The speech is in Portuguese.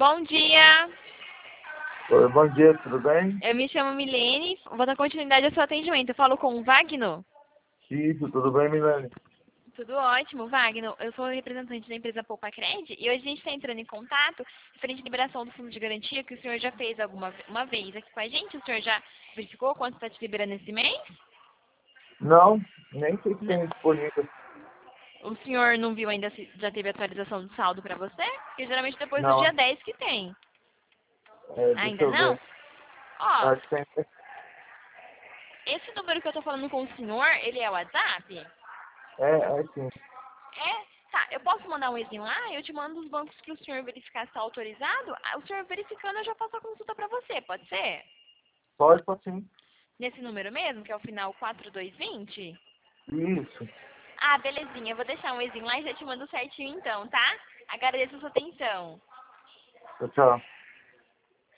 Bom dia, Oi, bom dia, tudo bem? eu me chamo Milene, vou dar continuidade ao seu atendimento. Eu falo com o Wagner? Isso, tudo bem, Milene? Tudo ótimo, Wagner. Eu sou representante da empresa Poupa Cred e hoje a gente está entrando em contato referente à liberação do fundo de garantia que o senhor já fez uma vez aqui com a gente. O senhor já verificou quanto está te liberando esse mês? Não, nem sei se N- tem disponível. O senhor não viu ainda se já teve atualização do saldo para você? Porque geralmente depois do Não, dia 10 que tem. deixa Ainda eu não? ver. Ó, Acho que tem. esse número que eu tô falando com o senhor, ele é o WhatsApp? É sim. É? Tá, eu posso mandar um e-mail lá? Eu te mando os bancos para o senhor verificar se está autorizado. Ah, o senhor verificando, eu já faço a consulta para você, pode ser? Pode sim. Nesse número mesmo, que é o final 4220? Isso. Ah, belezinha. Eu vou deixar um e-mail lá e já te mando certinho então, tá? Agradeço a sua atenção. Tchau, tchau.